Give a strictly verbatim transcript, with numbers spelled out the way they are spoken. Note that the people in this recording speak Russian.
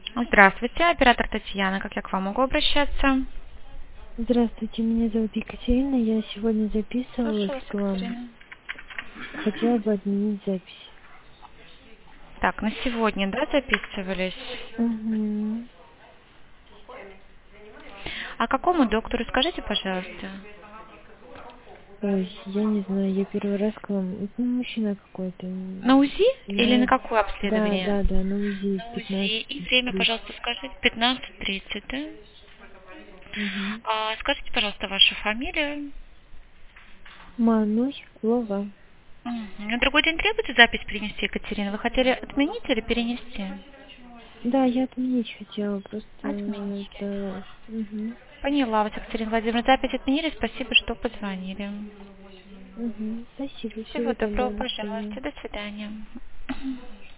Здравствуйте, оператор Татьяна. Как я к вам могу обращаться? Здравствуйте, меня зовут Екатерина. Я сегодня Слушаю записывалась вас, к вам. Екатерина. Хотела бы отменить запись. Так, на сегодня, да, записывались? Угу. А какому доктору, скажите, пожалуйста? Ой, я не знаю, я первый раз к вам. Это ну, мужчина какой-то. На УЗИ или на Я... какое Да, обследование? да, да, на УЗИ На в УЗИ. И время, тридцать. пожалуйста, скажите. пятнадцать тридцать, да? Угу. А, скажите, пожалуйста, вашу фамилию. Мануй Лова. Мгм. На другой день требуется запись перенести, Екатерина? Вы хотели отменить или перенести? Да, я отменить хотела, просто Отменили. это... Угу. Поняла вас, Екатерина Владимировна. Запись отменили. Спасибо, что позвонили. Угу. Спасибо, Всего всего доброго, доброго, до свидания. пожалуйста. До свидания.